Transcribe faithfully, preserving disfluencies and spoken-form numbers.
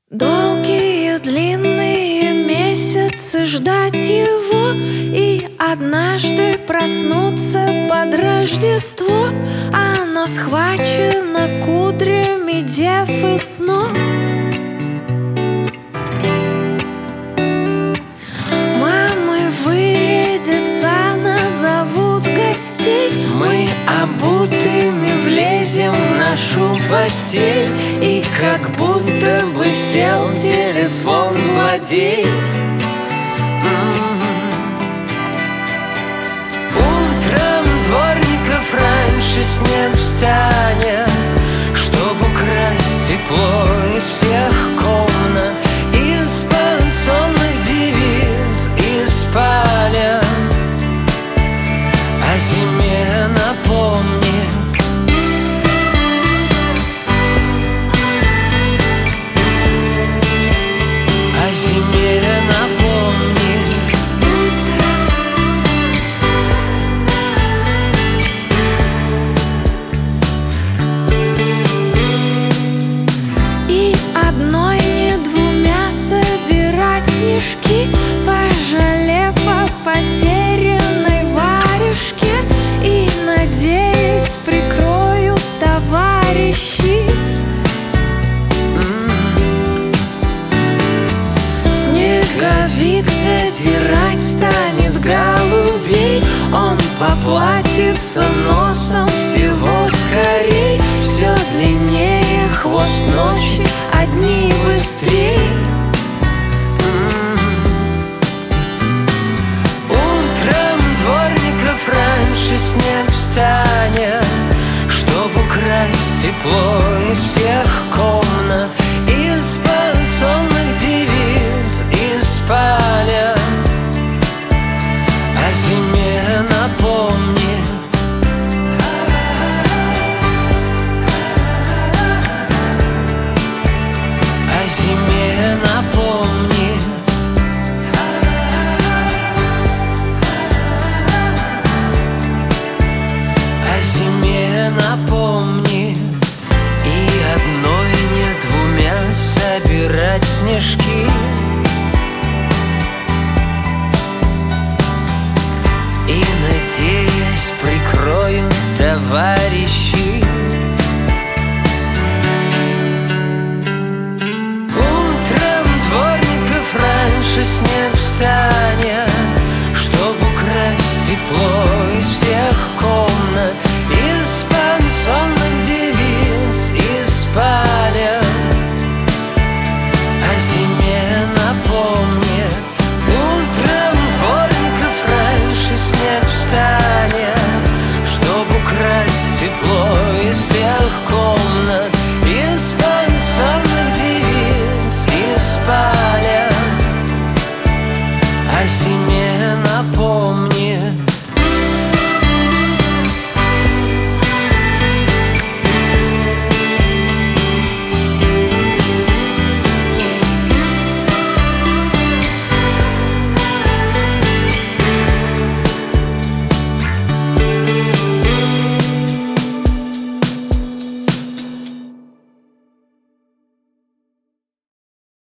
Долгие длинные месяцы ждать его и однажды проснуться под Рождество. Оно схвачено кудрями дев и снов. Мамы вырядятся, назовут гостей. Мы обутыми влезем в нашу постель, и как будто бы сел телефон-злодей. Утром дворников раньше снег встанет, чтоб украсть тепло из всех комнат, из-под сонных девиц, из спален. О зиме напомни. О зиме напомни. И одной, не двумя собирать снежки, пожалев о потерянной варежке, и, надеясь, прикроют товарищи. Снеговик задирать станет голубей, он поплатится носом всего скорей. Все длиннее хвост ночи, а